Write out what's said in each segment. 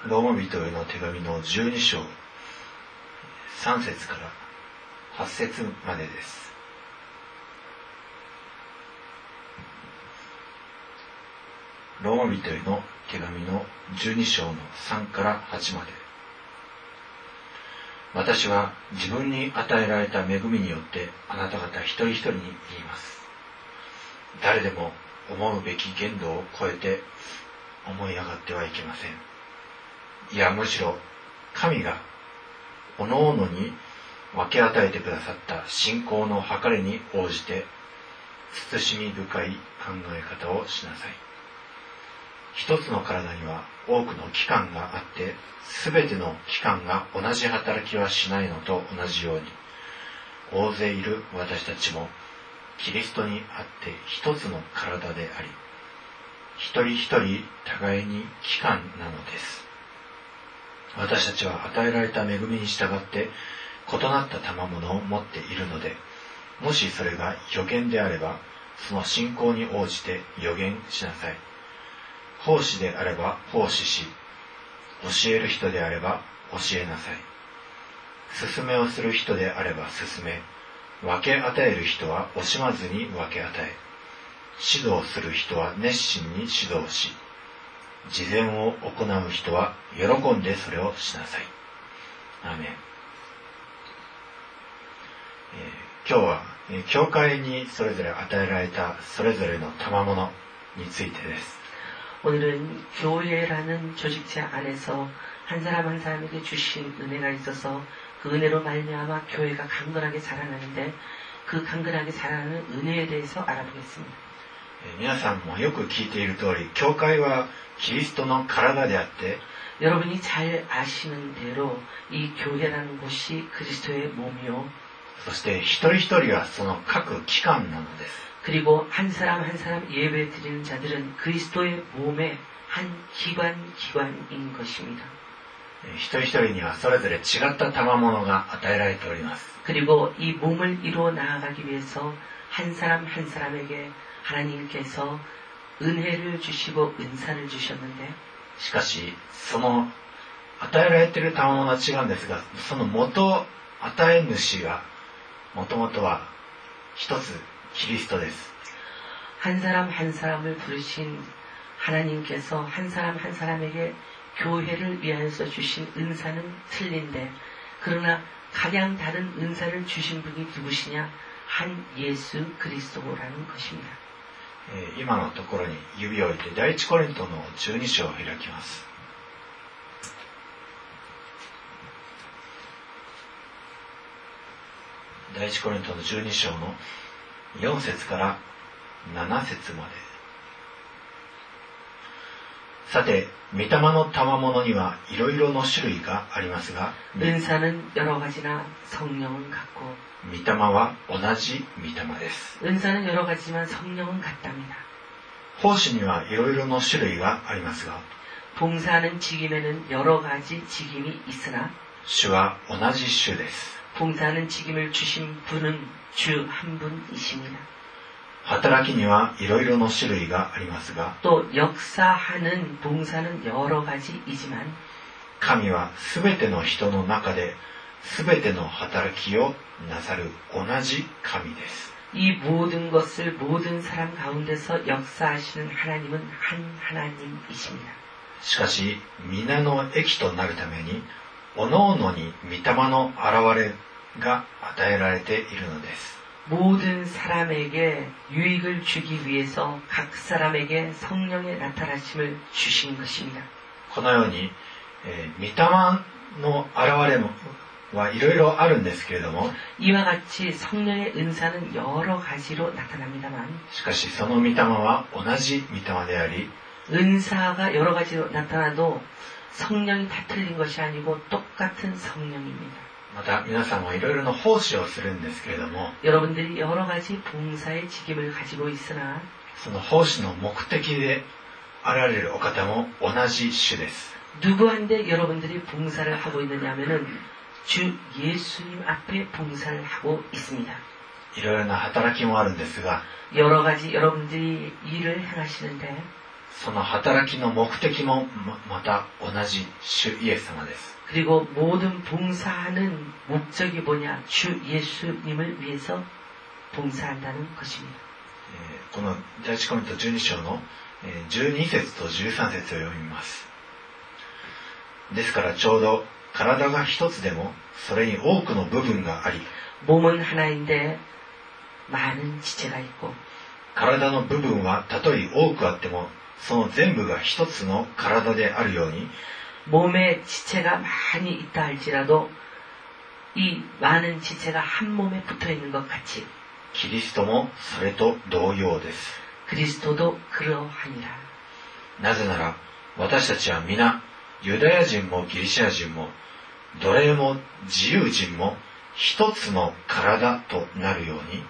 ローマ人への手紙の12章3節から8節までです。ローマ人への手紙の12章の3から8まで。私は自分に与えられた恵みによってあなた方一人一人に言います。誰でも思うべき限度を超えて思い上がってはいけません。いや、むしろ神が各々に分け与えてくださった信仰の計りに応じて慎み深い考え方をしなさい。一つの体には多くの器官があって、すべての器官が同じ働きはしないのと同じように、大勢いる私たちもキリストにあって一つの体であり、一人一人互いに器官なのです。私たちは与えられた恵みに従って異なった賜物を持っているので、もしそれが預言であれば、その信仰に応じて預言しなさい。奉仕であれば奉仕し、教える人であれば教えなさい。勧めをする人であれば勧め、分け与える人は惜しまずに分け与え、指導する人は熱心に指導し、慈善を行う人は喜んでそれをしなさい。アーメン。今日は教会にそれぞれ与えられたそれぞれの賜物についてです。 오늘은 교회라는 조직체 안에서 한 사람 한 사람에게 주신 은혜가 있어서 그 은혜로 말미암아 교회가 강건하게 자라나는데 그 강건하게 자라나는 은혜에 대해서 알아보겠습니다. 皆さんもよく聞いている通り、教会はキリストの体であって、 여러분이 잘 아시는 대로 이 교회라는 곳이 그리스도의 몸이요. そして一人一人はその各器官なのです。 그리고 한 사람 한 사람 예배 드리는 자들은 그리스도의 몸의 한 기관인 것입니다. 一人一人にはそれぞれ違った賜物が与えられております。 그리고 이 몸을 이루어 나아가기 위해서 한 사람 한 사람에게 하나님께서 은혜를 주시고 은사를 주셨는데, しかしその与えられている賜物は違うんですが、その元与え主がもともとは一つキリストです。 한 사람 한 사람을 부르신 하나님께서 한 사람 한 사람에게 교회를 위하여서 주신 은사는 틀린데, 그러나 가장 다른 은사를 주신 분이 누구시냐? 한 예수 그리스도라는 것입니다. 今のところに指を置いて第一コリントの12章を開きます。第一コリントの12章の4節から7節まで。さて、御霊の賜物にはいろいろの種類がありますが、 은사는 여러 가지나 성령은 같고, 御霊は同じ御霊です。 은사는 여러 가지지만 성령은 같답니다. 奉仕にはいろいろの種類がありますが、 봉사하는 직임에는 여러 가지 직임이 있으나, 主は同じ主です。 봉사하는 직임을 주신 분은 주 한 분이십니다. 働きにはいろいろの種類がありますが、 또 역사하는 봉사는 여러 가지이지만, 神はすべての人の中ですべての働きをなさる同じ神です。 이 모든 것을 모든 사람 가운데서 역사하시는 하나님은 한 하나님이십니다. しかし皆の益となるために各々に御霊の現れが与えられているのです。 모든 사람에게 유익을 주기 위해서 각 사람에게 성령의 나타나심을 주신 것입니다. このように、御霊の現れはいろいろあるんですけれども、 이와 같이 성령의 은사는 여러 가지로 나타납니다만, しかしその御霊は同じ御霊であり、 은사가 여러 가지로 나타나도 성령이 다 틀린 것이 아니고 똑같은 성령입니다. また皆さんはいろいろな奉仕をするんですけれども、 여러분들이 여러 가지 봉사의 직임을 가지고 있으나, その奉仕の目的であられるお方も同じ主です。 누구한테 여러분들이 봉사를 하고 있느냐 하면은 주 예수님 앞에 봉사를 하고 있습니다. いろいろな働きもあるんですが、 여러 가지 여러분들이 일을 행하시는데, その働きの目的もまた同じ主イエス様です。 그리고 모든 봉사하는 목적이 뭐냐? 주 예수님을 위해서 봉사한다는 것입니다. この第一コリント12章の12節と13節を読みます。ですからちょうど体が一つでもそれに多くの部分があり 몸은 하나인데 많은 지체가 있고 体の部分はたとえ多くあってもその全部が一つの体であるように 몸에 지체가 많이 있다 할지라도 이 많은 지체가 한 몸에 붙어 있는 것 같이 キリストもそれと同様です。 그리스도도 그러하니라. なぜなら私たちは皆ユダヤ人もギリシャ人も奴隷も自由人も一つの体となるように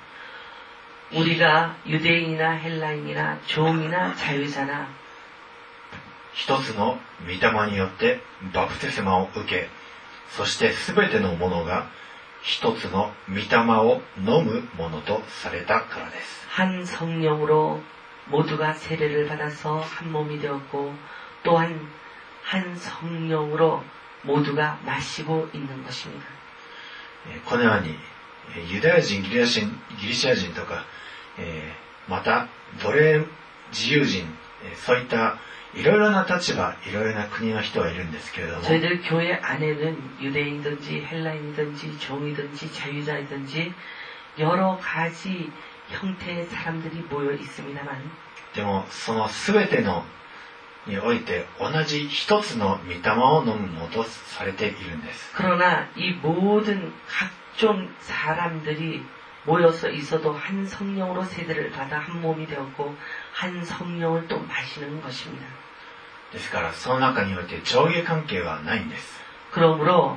우리가 유대인이나 헬라인이나 종이나 자유자나 一つの御霊によってバプテスマを受け、そしてすべてのものが一つの御霊を飲むものとされたからです。 한 성령으로 모두가 세례를 받아서 한 몸이 되었고 또한 한 성령으로 모두가 마시고 있는 것입니다. このようにユダヤ人、ギリシャ人とか、また奴隷、自由人、そういったいろいろな立場、いろいろな国の人がいるんですけれども 저희들 교회 안에는 유대인이든지 헬라인이든지 종이든지 자유자이든지 여러 가지 형태의 사람들이 모여 있습니다만 でもその全てのにおいて同じ一つの御霊を飲むものとされているんです。 그러나 이 모든 각종 사람들이 모여서 있어도 한 성령으로 세대를 받아 한 몸이 되었고 한 성령을 또 마시는 것입니다. ですからその中において上下関係はないんです。 그러므로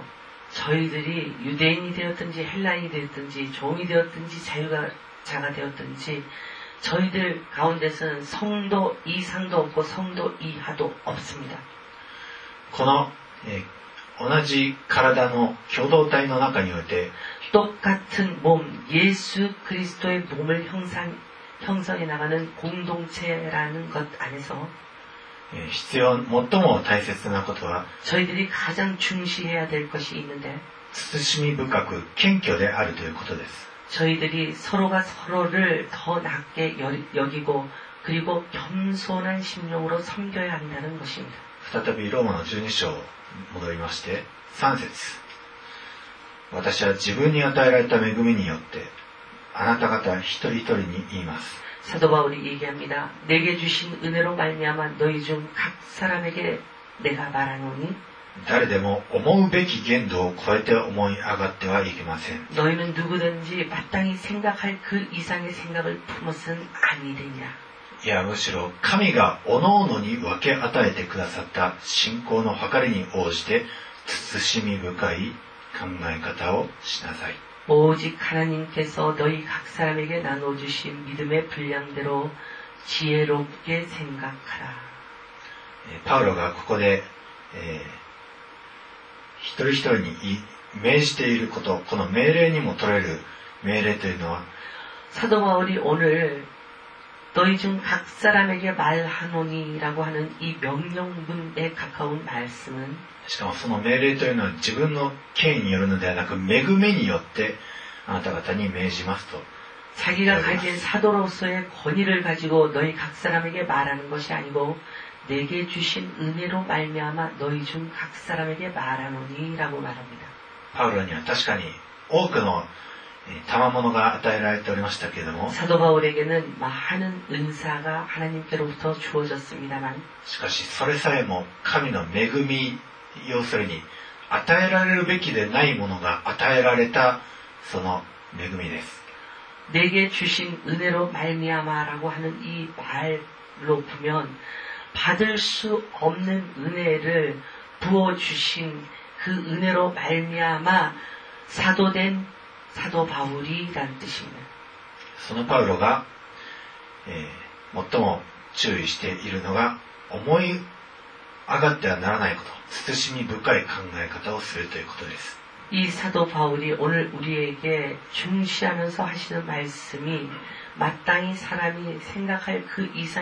저희들이 유대인이 되었든지 헬라인이 되었든지 종이 되었든지 자유자가 되었든지 저희들 가운데서는 성도 이상도 없고 성도 이하도 없습니다. この、同じ体の共同体の中において 똑같은 몸, 예수 그리스도의 몸을 형성해 나가는 공동체라는 것 안에서 最も大切なことは 저희들이 가장 중시해야 될 것이 있는데 慎み深く謙虚であるということです。 저희들이 서로가 서로를 더 낮게 여기고 그리고 겸손한 심령으로 섬겨야 한다는 것입니다. 再びローマの12章戻りまして3節私は自分に与えられた恵みによってあなた方一人一人に言います 사도 바울이 얘기합니다. 내게 주신 은혜로 말미암아 너희 중 각 사람에게 내가 말하노니 誰でも思うべき限度を超えて思い上がってはいけません 너희는 누구든지 마땅히 생각할 그 이상의 생각을 품었은 아니되냐 いやむしろ神が各々に分け与えてくださった信仰の計りに応じて慎み深い考え方をしなさい 오직 하나님께서 너희 각 사람에게 나눠주신 믿음의 분량대로 지혜롭게 생각하라. パウロがここで、一人一人に命じていること、この命令にも取れる命令というのは 사도 바울이 오늘 너희 중 각 사람에게 말하노니라고 하는 이 명령문에 가까운 말씀은 しかもその命令というのは自分の権威によるのではなく恵みによってあなた方に命じますと 자기가 가진 사도로서의 권위를 가지고 너희 각 사람에게 말하는 것이 아니고 내게 주신 은혜로 말미암아 너희 중 각 사람에게 말하노니라고 말합니다. パウロには確かに多くの賜物が与えられておりましたけれども 사도 바울에게는 많은 은사가 하나님께로부터 주어졌습니다만 しかしそれさえも神の恵み要するに与えられるべきでないものが与えられたその恵みです 내게 주신 은혜로 말미암아라고 하는 이 말로 보면 받을 수 없는 은혜를 부어주신 그 은혜로 말미암아 사도된 사도 바울이라는 뜻입니다. そのパウロが、最も注意しているのが思い上がってはならないこと、慎み深い考え方をするということです。 이 사도 바울이 오늘 우리에게 중시하면서 하시는 말씀이 마땅히 사람이 생각할 그 이상의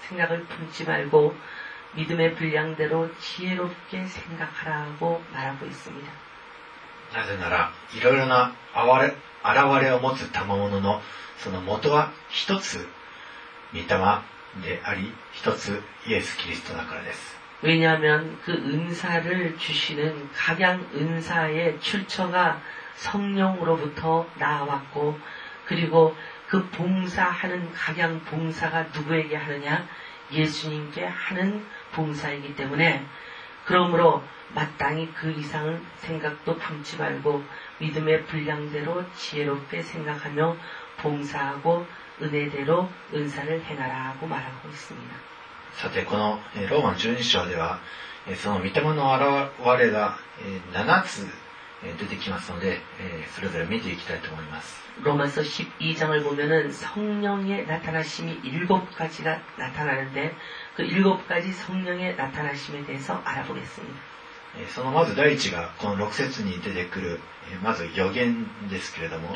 생각을 품지 말고 믿음의 분량대로 지혜롭게 생각하라고 말하고 있습니다. なぜなら、いろいろな現れを持つ賜物のその元は一つ、御霊であり、一つイエス・キリストだからです。 왜냐하면 그 은사를 주시는 각양 은사의 출처가 성령으로부터 나왔고 그리고 그 봉사하는 각양 봉사가 누구에게 하느냐? 예수님께 하는 봉사이기 때문에 그러므로 마땅히 그 이상은 생각도 품지 말고 믿음의 분량대로 지혜롭게 생각하며 봉사하고 은혜대로 은사를 행하라고 말하고 있습니다. さて、このローマの12章では、その御霊の現れが7つ出てきますので、それぞれ見ていきたいと思います。 로마서 12장을 보면은 성령의 나타나심이 7가지가 나타나는데 그 7가지 성령의 나타나심에 대해서 알아보겠습니다. そのまず第一がこの6節に出てくるまず預言ですけれども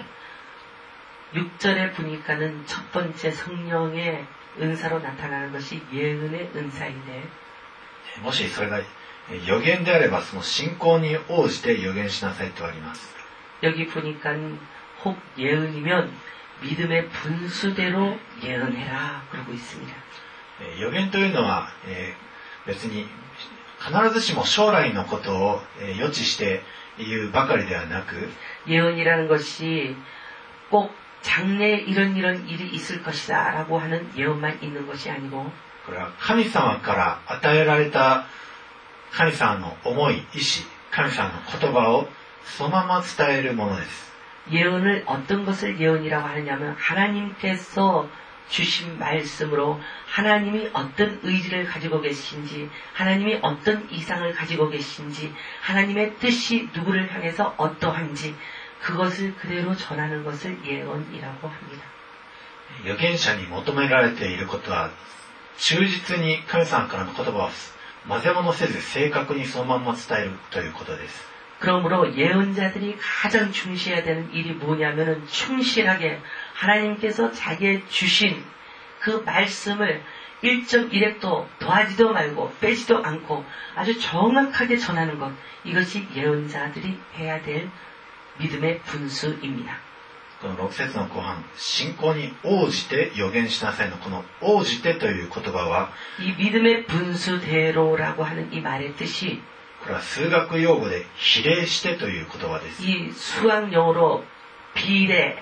6절에 보니까는 첫 번째 성령의 은사로 나타나는 것이 예언의 은사인데 もしそれが預言であればその信仰に応じて預言しなさいとあります。 여기 보니까 혹 예언이면 믿음의 분수대로 예언해라 그러고 있습니다. 預言というのは別に必ずしも将来のことを予知して言うばかりではなく 예언이라는 것이 꼭 장래에 이런 일이 있을 것이다 라고 하는 예언만 있는 것이 아니고 これは神様から与えられた神様の思い、意志、神様の言葉をそのまま伝えるものです。 예언을 어떤 것을 예언이라고 하느냐면 하나님께서 주신 말씀으로 하나님이 어떤 의지를 가지고 계신지 하나님이 어떤 이상을 가지고 계신지 하나님의 뜻이 누구를 향해서 어떠한지 그것을 그대로 전하는 것을 예언이라고 합니다. 預言者に求められていることは忠実に神様からの言葉を混ぜ物せず正確にそのまま伝えるということです。 그러므로 예언자들이 가장 중시해야 되는 일이 뭐냐면은 충실하게 하나님께서 자기의 주신 그 말씀을 1.1획도 더하지도 말고 빼지도 않고 아주 정확하게 전하는 것 이것이 예언자들이 해야 될 믿음의 분수입니다. この6節の後半、信仰に応じて預言しなさいのこの応じてという言葉は 이 믿음의 분수대로라고 하는 이 말의 뜻이 これは数学用語で比例してという言葉です。 이 수학 용어로 비례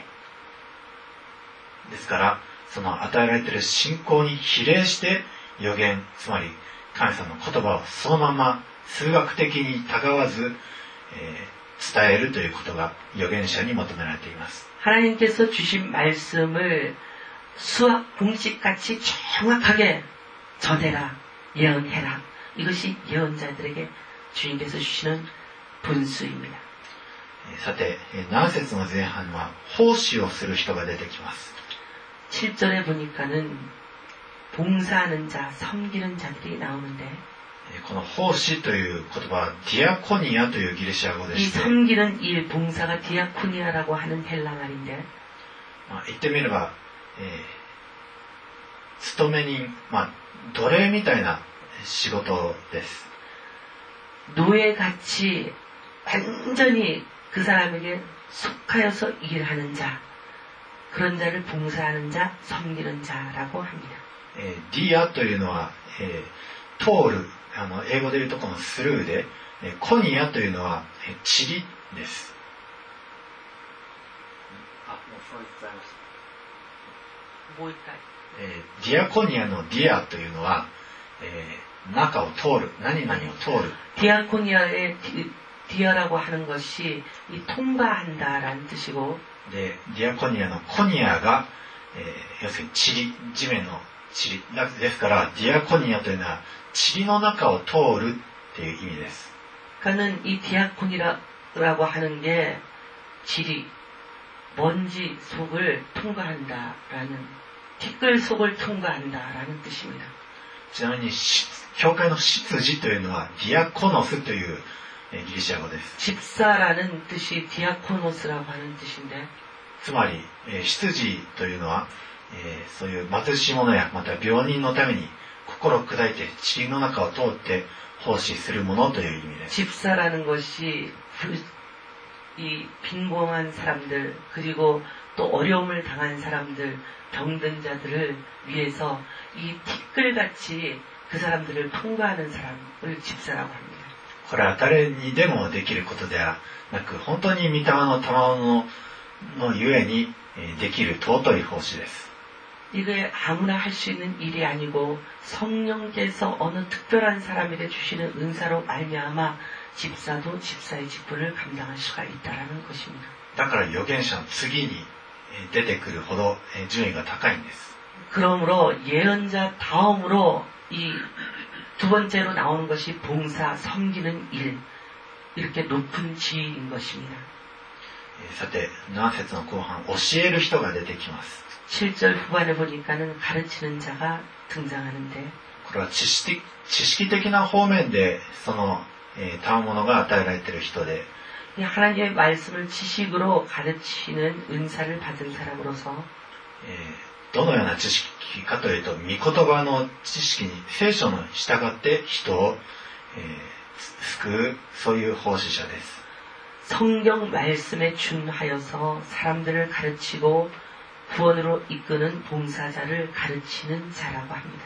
ですからその与えられている信仰に比例して預言、つまり神様の言葉をそのまま数学的にたがわず、伝えるということが預言者に求められています。 하나님께서 주신 말씀을 수학 공식같이 정확하게 전해라, 예언해라. 이것이 예언자들에게 주님께서 주시는 분수입니다. さて、7節の前半は奉仕をする人が出てきます。 7절에 보니까는 봉사하는 자, 섬기는 자들이 나오는데 この奉仕という言葉はディアコニアというギリシャ語で 이 して 섬기는 일, 봉사가 디아코니아라고 하는 헬라 말인데 言ってみれば、勤め人、奴隷みたいな仕事です。 노예같이 완전히 그 사람에게 속하여서 일을 하는 자, 그런 자를 봉사하는 자, 섬기는 자라고 합니다. ディアというのは、通る、英語で言うとこのスルーで、コニアというのは、塵です。ディアコニアのディアというのは、中を通る、何々を通る。 디아코니아의 디아라고 하는 것이 이 통과한다라는 뜻이고, で、ディアコニアのコニアが、要するに塵、地面の塵ですから、ディアコニアというのは塵の中を通るっていう意味です。 그러니까는 이 디아코니라고 하는 게 질이 먼지 속을 통과한다라는 티끌 속을 통과한다라는 뜻입니다. ちなみに教会の執事というのはディアコノスというギリシャ語です。 집사라는 뜻이 디아코노스라고 하는 뜻인데, つまり執事というのはそういう貧しい者やまた病人のために心を砕いて塵の中を通って奉仕する者という意味です。 집사라는 것이 이 빈곤한 사람들 그리고 또 어려움을 당한 사람들 병든 자들을 위해서 이 티끌같이 그 사람들을 통과하는 사람을 집사라고 합니다. これは誰にでもできることではなく本当に御霊の賜物のゆえにできる尊い奉仕です。 이게 아무나 할 수 있는 일이 아니고 성령께서 어느 특별한 사람에게 주시는 은사로 말미암아 집사도 집사의 직분을 감당할 수가 있다라는 것입니다. だから預言者の次に出てくるほど順位が高いんです。 그러므로 예언자 다음으로 이 두 번째로 나오는 것이 봉사, 섬기는 일, 이렇게 높은 지위인 것입니다. さて、7節の後半、教える人が出てきます。 7절 후반에 보니까는 가르치는 자가 등장하는데 これは知識的な方面でその賜物が与えられている人で 하나님의 말씀을 지식으로 가르치는 은사를 받은 사람으로서 どのような知識かというと、御言葉の知識に聖書の従って人を救う、そういう奉仕者です。 성경 말씀에 준하여서 사람들을 가르치고 구원으로 이끄는 봉사자를 가르치는 자라고 합니다.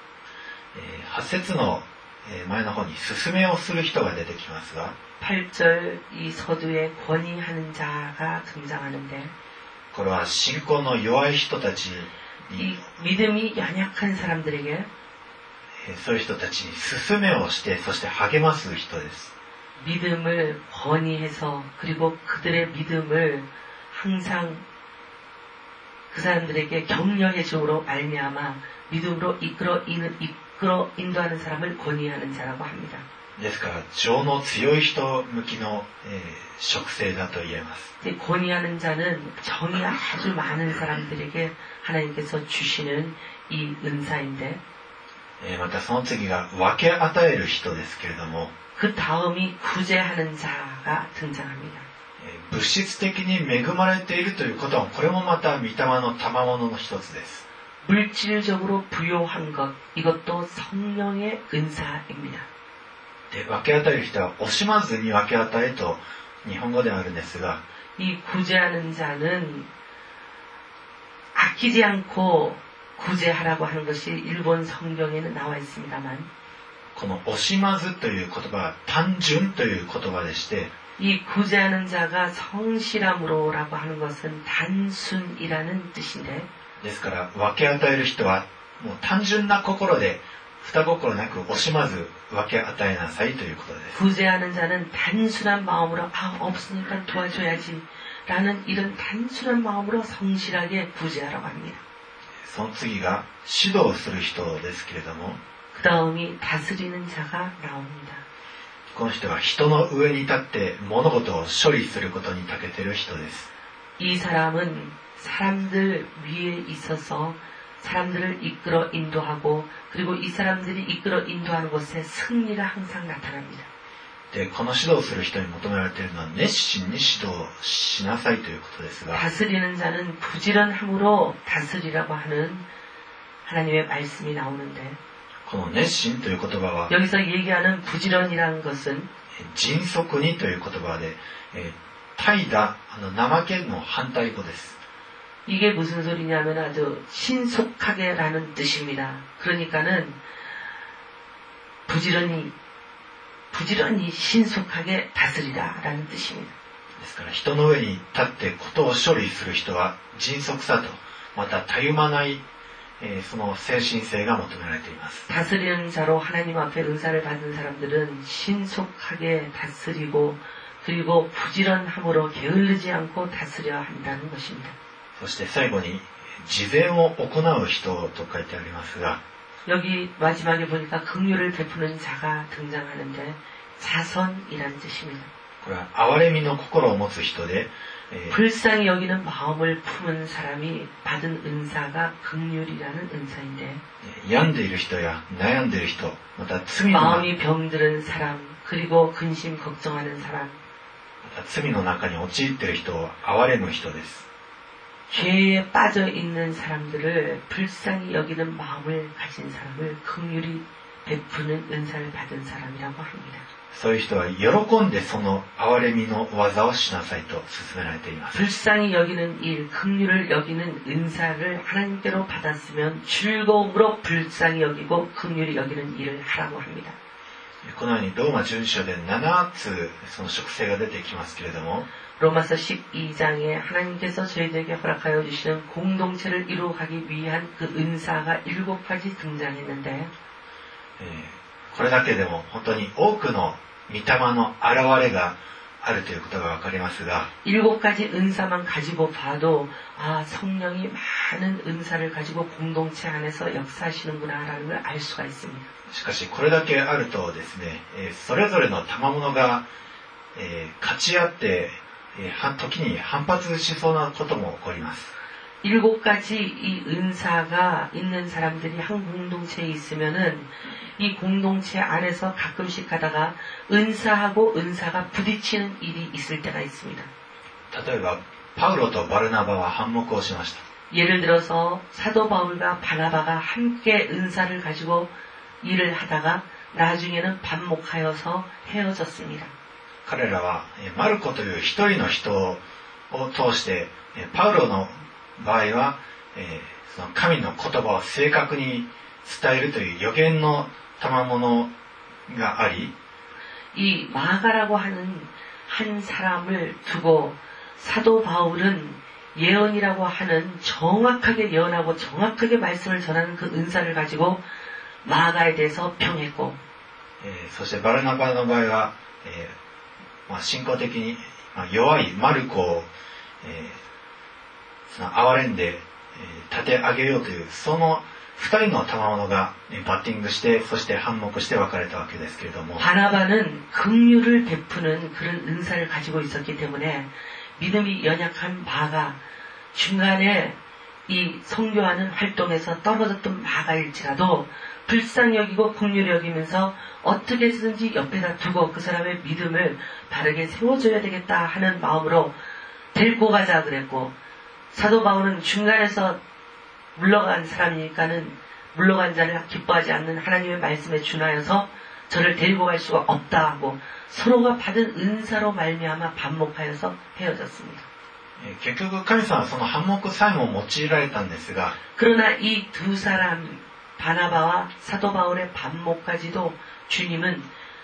8節の前の方に勧めをする人が出てきますが 8절 이 서두에 권위하는 자가 등장하는데 これは信仰の弱い人たちに 이 믿음이 연약한 사람들에게 そういう人たちに勧めをしてそして励ます人です。 믿음을 권위해서 그리고 그들의 믿음을 항상 그 사람들에게 격려해 줌으로 말미암아 믿음으로 이끌어 인도하는 사람을 권위하는 자라고 합니다. ですから情の強い人向きの、職性だと言えます。 권위하는 자는 정이 아주 많은 사람들에게 하나님께서 주시는 이 은사인데 またその次が分け与える人ですけれども 그 다음이 구제하는 자가 등장합니다. 物質的に恵まれているということはこれもまた御霊の賜物の一つです。 물질적으로 부요한 것 이것도 성령의 은사입니다. で分け与える人は惜しまずに分け与えと日本語ではあるんですが 이 구제하는 자는 아끼지 않고 구제하라고 하는 것이 일본 성경에는 나와 있습니다만 この惜しまずという言葉は単純という言葉でして 이 구제하는 자가 성실함으로라고 하는 것은 단순이라는 뜻인데 ですから分け与える人はもう単純な心で二心なく惜しまず分け与えなさいということです。 구제하는 자는 단순한 마음으로 없으니까 도와줘야지 라는 이런 단순한 마음으로 성실하게 구제하라고 합니다. その次が指導する人ですけれども 그 다음이 다스리는 자가 나옵니다. この人は人の上に立って物事を処理することに長けている人です。 이 사람은 사람들 위에 있어서 사람들을 이끌어 인도하고 그리고 이 사람들이 이끌어 인도하는 것에 승리가 항상 나타납니다. でこの指導する人に求められているのは熱心に指導しなさいということですが 다스리는 자는 부지런함으로 다스리라고 하는 하나님의 말씀이 나오는데 この熱心という言葉は 여기서 얘기하는 부지런이라는 것은 迅速にという言葉で怠惰、怠けの反対語です。 이게 무슨 소리냐면 아주 신속하게라는 뜻입니다. 그러니까는 부지런히 신속하게 다스리라라는 뜻입니다. ですから人の上に立ってことを処理する人は迅速さとまたたゆまない、その精神性が求められています。 다스리는 자로 하나님 앞에 은사를 받은 사람들은 신속하게 다스리고 그리고 부지런함으로 게을르지 않고 다스려야 한다는 것입니다. そして最後に慈善を行う人と書いてありますが 여기 마지막에 보니까 긍휼을 베푸는 자가 등장하는데 자선이라는 뜻입니다. これは憐れみの心を持つ人で 불쌍히 여기는 마음을 품은 사람이 받은 은사가 긍휼이라는 은사인데 病んでいる人や悩んでいる人また罪の 마음이 병들은 사람 그리고 근심 걱정하는 사람 また罪の中に陥っている人を憐れむ人です。 죄에 빠져 있는 사람들을 불쌍히 여기는 마음을 가진 사람을 긍휼히 베푸는 은사를 받은 사람이라고 합니다. そういう人は喜んでその憐れみの技をしなさいと勧められています。 불쌍히 여기는 일, 긍휼을 여기는 은사를 하나님께로 받았으면 즐거움으로 불쌍히 여기고 긍휼히 여기는 일을 하라고 합니다. このようにローマ12章で7つその職性が出てきますけれども、 로마서 12장에 하나님께서 저희들에게 허락하여 주시는 공동체를 이루어가기 위한 그 은사가 7가지 등장했는데 これだけでも本当に多くの御霊の現れがあるということがわかりますが、 7가지 은사만 가지고 봐도 아 성령이 많은 은사를 가지고 공동체 안에서 역사하시는구나라는 걸 알 수가 있습니다. しかしこれだけあるとですね、それぞれの賜物が勝ち合って時に反発しそうなことも起こります。 7가지 이 은사가 있는 사람들이 한 공동체에 있으면은 이 공동체 안에서 가끔씩 가다가 은사하고 은사가 부딪히는 일이 있을 때가 있습니다. 例えばパウロとバルナバは反目をしました。 예를 들어서 사도 바울과 바나바가 함께 은사를 가지고 일을 하다가 나중에는 반목하여서 헤어졌습니다. 彼らはマルコという一人の人を通してパウロの場合はその神の言葉を正確に伝えるという予言の賜物があり、 이 마가라고 하는 한 사람을 두고 사도 바울은 예언이라고 하는 정확하게 예언하고 정확하게 말씀을 전하는 그 은사를 가지고 마가에 대해서 평했고, そしてバルナバの場合は、信仰的に弱いマルコを、その憐れんで、立て上げようというその二人の賜物がバッティングしてそして反目して分かれたわけですけれども、 바나바는 긍휼을 베푸는 그런 은사를 가지고 있었기 때문에 믿음이 연약한 마가 중간에 이 선교하는 활동에서 떨어졌던 마가일지라도 불쌍히 여기고 긍휼히 여기면서 어떻게 해서든지 옆에다 두고 그 사람의 믿음을 바르게 세워줘야 되겠다 하는 마음으로 데리고 가자 그랬고, 사도 바울은 중간에서 물러간 사람이니까는 물러간 자를 기뻐하지 않는 하나님의 말씀에 준하여서 저를 데리고 갈 수가 없다 하고 서로가 받은 은사로 말미암아 반목하여서 헤어졌습니다. 結局神様はその反目さえも用いられたんですが、 그러나 이 두 사람 바나바와 사도 바울의 반목까지도 주님은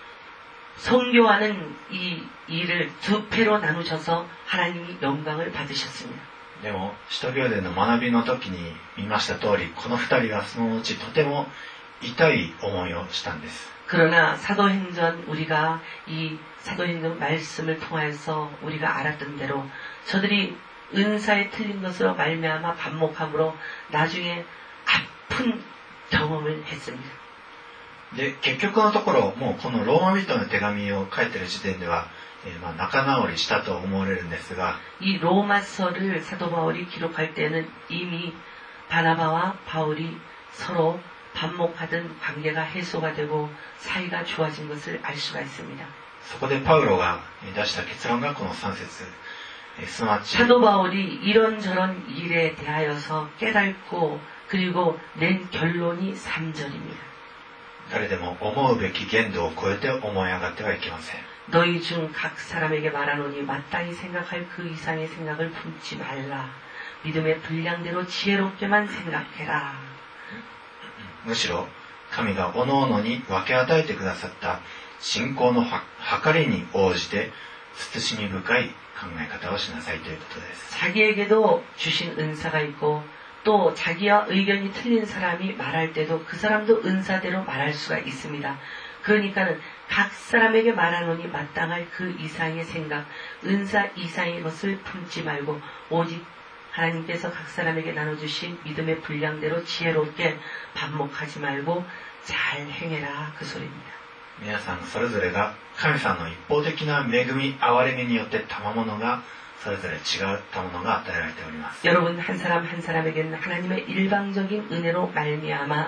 선교하는 이 일을 두 패로 나누셔서 하나님이 영광을 받으셨습니다. でも使徒行伝の学びの時に見ました通り、この二人はそのうちとても痛い思いをしたんです。 그러나 사도행전 우리가 이 사도행전 말씀을 통해서 우리가 알았던 대로 저들이 은사에 틀린 것으로 말미암아 반목함으로 나중에 아픈 경험을 했습니다. で結局のところもうこのローマ人の手紙を書いている時点では、仲直りしたと思われるんですが、 이 로마서를 사도 바울이 기록할 때는 이미 바나바와 바울이 서로 반목하던 관계가 해소가 되고 사이가 좋아진 것을 알 수가 있습니다. そこでパウロが出した結論がこの3節、すなわち 사도 바울이 이런저런 일에 대하여서 깨닫고 그리고 낸 결론이 3절입니다. 誰でも思うべき限度を超えて思い上がってはいけません。 너희 중 각 사람에게 말하노니 마땅히 생각할 그 이상의 생각을 품지 말라. 믿음의 분량대로 지혜롭게만 생각해라. むしろ神が各々に分け与えてくださった信仰の計りに応じて慎み深い考え方をしなさいということです。 자기에게도 주신 은사가 있고 또 자기와 의견이 틀린 사람이 말할 때도 그 사람도 은사대로 말할 수가 있습니다. 그러니까는 각 사람에게 말하노니 마땅할 그 이상의 생각, 은사 이상의 것을 품지 말고 오직 하나님께서 각 사람에게 나눠주신 믿음의 분량대로 지혜롭게 반목하지 말고 잘 행해라 그 소리입니다. 皆さんそれぞれが神様の一方的な恵み憐れみによって賜物がそれぞれ違う賜物が与えられております。 여러분 한 사람 한 사람에게는 하나님의 일방적인 은혜로 말미암아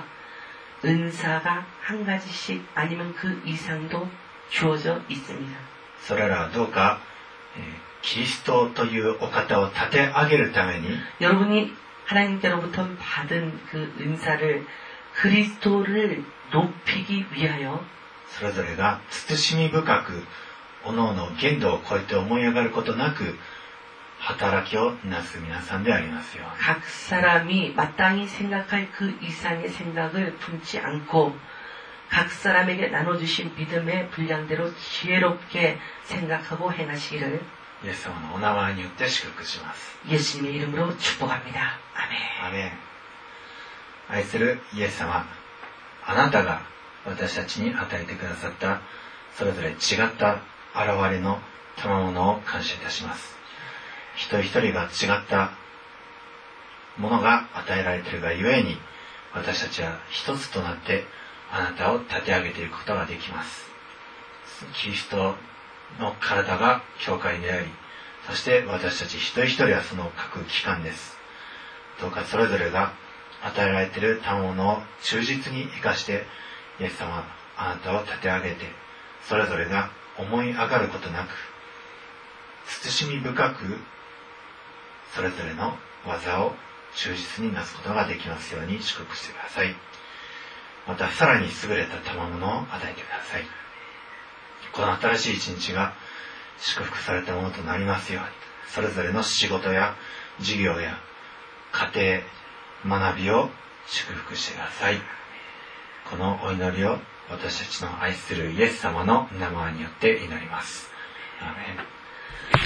은사가 한 가지씩 아니면 그 이상도 주어져 있습니다. それらはどうか、 キリストというお方を立て上げるために 여러분이 하나님께로부터 받은 그 은사를 그리스도를 높이기 위하여 それぞれが慎み深く各々限度を超えて思い上がることなく働きをなす皆さんでありますように。 각 사람이 마땅히 생각할 그 이상의 생각을 품지 않고 각 사람에게 나눠주신 믿음의 분량대로 지혜롭게 생각하고 행하시기를 イエス様のお名前によって祝福します。 예수님의 이름으로 축복합니다. 아멘. アメン。愛するイエス様、あなたが私たちに与えてくださったそれぞれ違った現れの賜物を感謝いたします。一人一人が違ったものが与えられているがゆえに、私たちは一つとなってあなたを立て上げていくことができます。キリストの体が教会であり、そして私たち一人一人はその各機関です。どうかそれぞれが与えられている賜物を忠実に生かして、イエス様、あなたを立て上げて、それぞれが思い上がることなく、慎み深く、それぞれの技を忠実になすことができますように祝福してください。またさらに優れた賜物を与えてください。この新しい一日が祝福されたものとなりますように、それぞれの仕事や事業や家庭、学びを祝福してください。このお祈りを私たちの愛するイエス様の名前によって祈ります。アーメン。